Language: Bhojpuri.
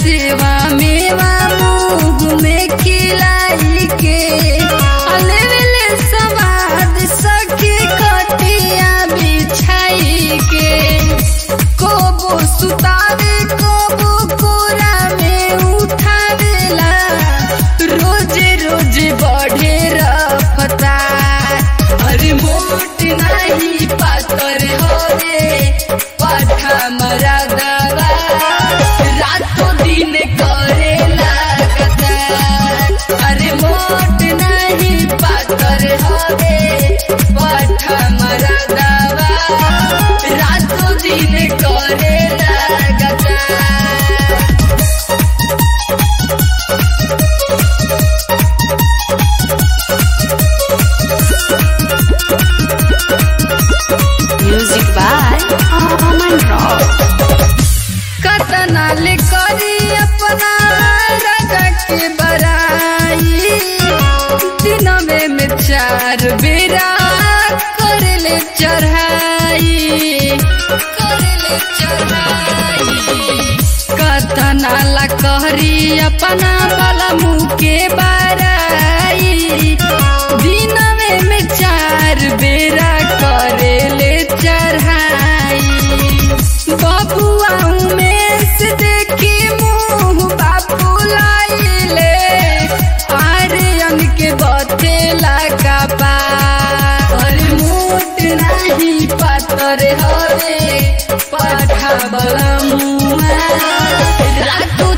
सेवा मेवा मुँह में खिलाई के अलवेले सवाद सखी खटिया बिछाई के कोबो सुतावे कोबो कोरा में उठावेला रोजे रोजे बढ़े रफ्तार। अरे मोट नहीं पातर हो रे पाठा मरदवा रातों दिन करे लगातार। अरे मोट नहीं पातर हो रे पाठा मरदवा रातों दिन करे लगातार। Music by Aman Rock. कतनाल करी अपना राजा के बराई दिनवे में 4 बेरा करले चढ़ाई कतनाल करी अपना बलमू के बराई दिनवे में 4 बेरा करले चढ़ाई। बबुआ उमेश देखी मुँह बापू लाइले आर्यन के बथेला का पार। अरे मोट नहीं पातर हो रे पाठा बलमुआ रातों